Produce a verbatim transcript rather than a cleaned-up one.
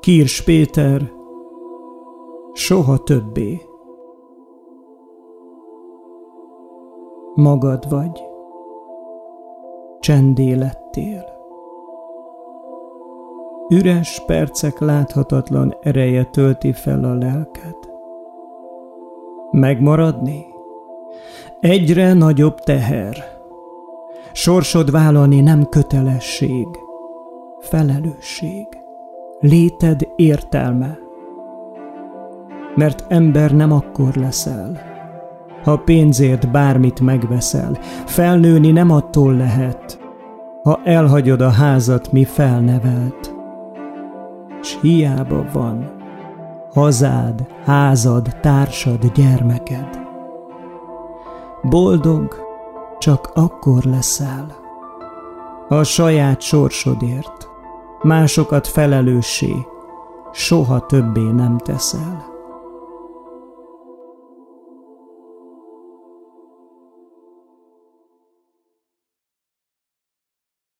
Kirsch Péter, soha többé. Magad vagy, csenddé lettél. Üres percek láthatatlan ereje tölti fel a lelked. Megmaradni? Egyre nagyobb teher. Sorsod vállalni nem kötelesség, felelősség, léted értelme. Mert ember nem akkor leszel, ha pénzért bármit megveszel. Felnőni nem attól lehet, ha elhagyod a házat, mi felnevelt. S hiába van hazád, házad, társad, gyermeked. Boldog csak akkor leszel, ha a saját sorsodért másokat felelőssé soha többé nem teszel.